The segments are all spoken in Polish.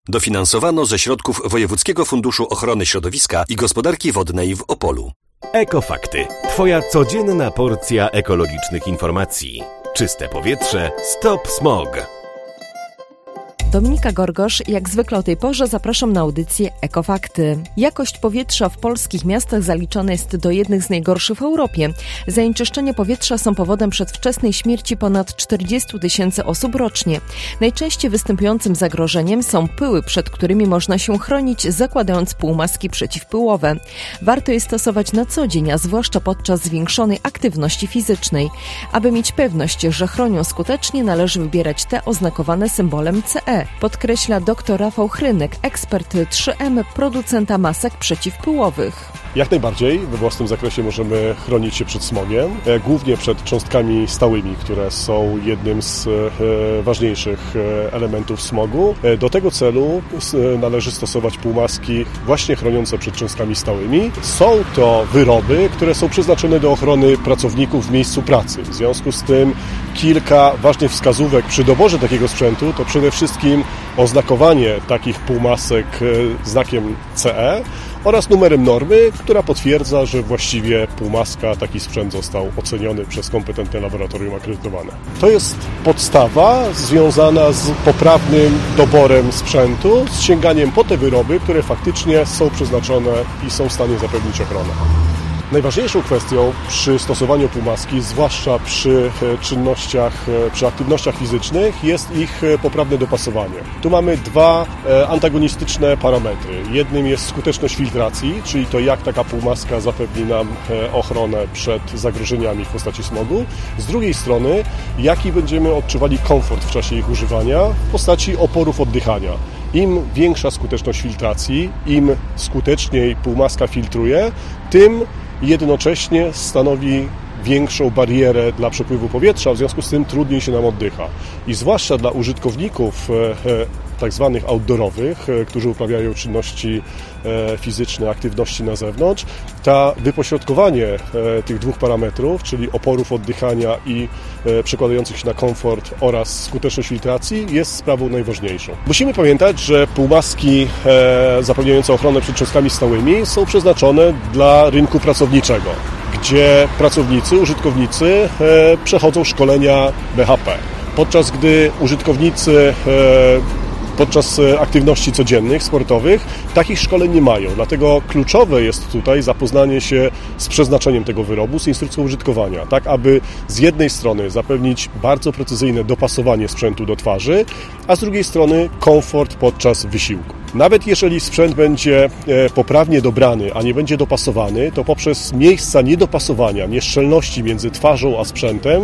Dofinansowano ze środków Wojewódzkiego Funduszu Ochrony Środowiska i Gospodarki Wodnej w Opolu. Ekofakty. Twoja codzienna porcja ekologicznych informacji. Czyste powietrze. Stop smog. Dominika Gorgosz, jak zwykle o tej porze zapraszam na audycję Ekofakty. Jakość powietrza w polskich miastach zaliczona jest do jednych z najgorszych w Europie. Zanieczyszczenia powietrza są powodem przedwczesnej śmierci ponad 40 000 osób rocznie. Najczęściej występującym zagrożeniem są pyły, przed którymi można się chronić, zakładając półmaski przeciwpyłowe. Warto je stosować na co dzień, a zwłaszcza podczas zwiększonej aktywności fizycznej. Aby mieć pewność, że chronią skutecznie, należy wybierać te oznakowane symbolem CE. Podkreśla dr Rafał Chrynek, ekspert 3M, producenta masek przeciwpyłowych. Jak najbardziej we własnym zakresie możemy chronić się przed smogiem, głównie przed cząstkami stałymi, które są jednym z ważniejszych elementów smogu. Do tego celu należy stosować półmaski właśnie chroniące przed cząstkami stałymi. Są to wyroby, które są przeznaczone do ochrony pracowników w miejscu pracy. W związku z tym kilka ważnych wskazówek przy doborze takiego sprzętu to przede wszystkim oznakowanie takich półmasek znakiem CE oraz numerem normy, która potwierdza, że właściwie półmaska, taki sprzęt został oceniony przez kompetentne laboratorium akredytowane. To jest podstawa związana z poprawnym doborem sprzętu, z sięganiem po te wyroby, które faktycznie są przeznaczone i są w stanie zapewnić ochronę. Najważniejszą kwestią przy stosowaniu półmaski, zwłaszcza przy czynnościach, przy aktywnościach fizycznych, jest ich poprawne dopasowanie. Tu mamy dwa antagonistyczne parametry. Jednym jest skuteczność filtracji, czyli to jak taka półmaska zapewni nam ochronę przed zagrożeniami w postaci smogu. Z drugiej strony, jaki będziemy odczuwali komfort w czasie ich używania w postaci oporów oddychania. Im większa skuteczność filtracji, im skuteczniej półmaska filtruje, tym jednocześnie stanowi większą barierę dla przepływu powietrza, w związku z tym trudniej się nam oddycha. I zwłaszcza dla użytkowników tak zwanych outdoorowych, którzy uprawiają czynności fizyczne, aktywności na zewnątrz, wypośrodkowanie tych dwóch parametrów, czyli oporów oddychania i przekładających się na komfort oraz skuteczność filtracji, jest sprawą najważniejszą. Musimy pamiętać, że półmaski zapewniające ochronę przed cząstkami stałymi są przeznaczone dla rynku pracowniczego, gdzie pracownicy, użytkownicy przechodzą szkolenia BHP. Podczas gdy użytkownicy podczas aktywności codziennych, sportowych, takich szkoleń nie mają. Dlatego kluczowe jest tutaj zapoznanie się z przeznaczeniem tego wyrobu, z instrukcją użytkowania, tak aby z jednej strony zapewnić bardzo precyzyjne dopasowanie sprzętu do twarzy, a z drugiej strony komfort podczas wysiłku. Nawet jeżeli sprzęt będzie poprawnie dobrany, a nie będzie dopasowany, to poprzez miejsca niedopasowania, nieszczelności między twarzą a sprzętem,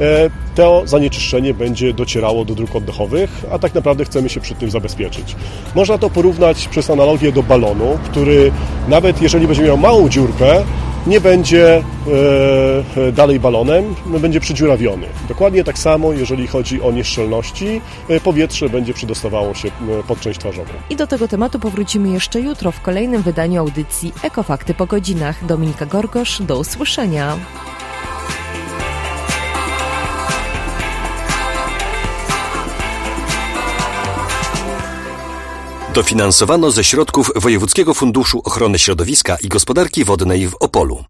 to zanieczyszczenie będzie docierało do dróg oddechowych, a tak naprawdę chcemy się przed tym zabezpieczyć. Można to porównać przez analogię do balonu, który nawet jeżeli będzie miał małą dziurkę, nie będzie dalej balonem, będzie przydziurawiony. Dokładnie tak samo, jeżeli chodzi o nieszczelności, powietrze będzie przedostawało się pod część twarzową. I do tego tematu powrócimy jeszcze jutro w kolejnym wydaniu audycji Ekofakty po godzinach. Dominika Gorgosz, do usłyszenia. Dofinansowano ze środków Wojewódzkiego Funduszu Ochrony Środowiska i Gospodarki Wodnej w Opolu.